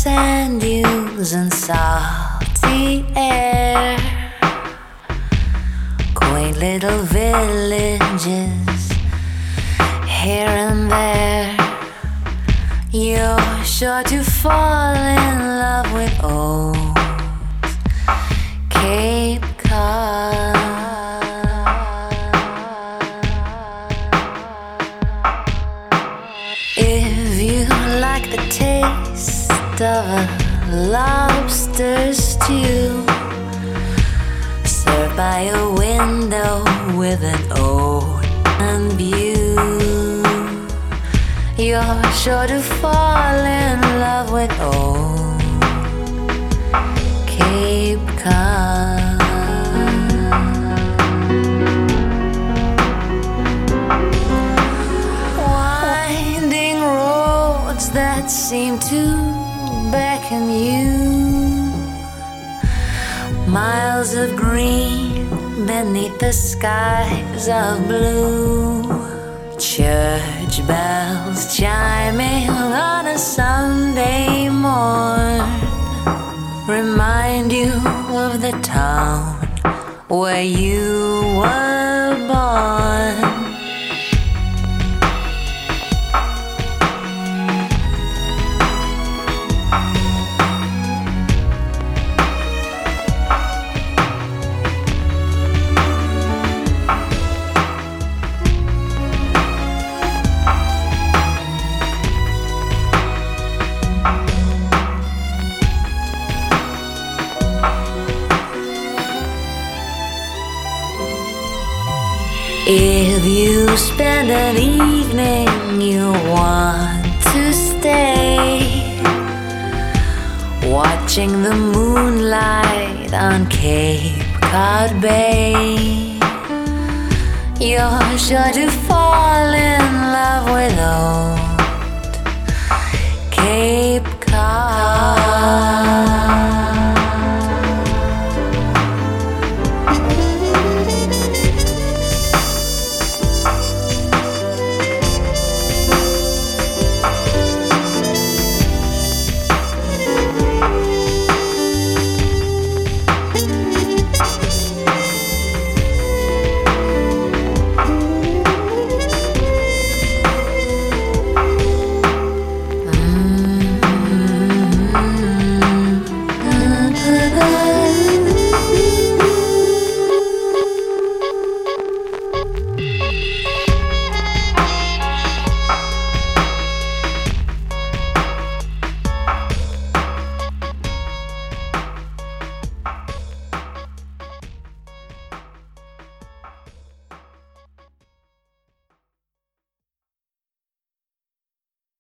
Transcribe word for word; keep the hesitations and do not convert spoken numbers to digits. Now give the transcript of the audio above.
sand dunes and salty air, quaint little villages here and there. You're sure to fall in love with old Cape Cod. If you like the taste of a lobster stew served by a window with an ocean view, you're sure to fall in love with old Cape Cod. Winding roads that seem to beckon you, miles of green beneath the skies of blue, church bells chiming on a Sunday morn remind you of the town where you were born. If you spend an evening you want to stay, watching the moonlight on Cape Cod Bay, you're sure to fall in love with old Cape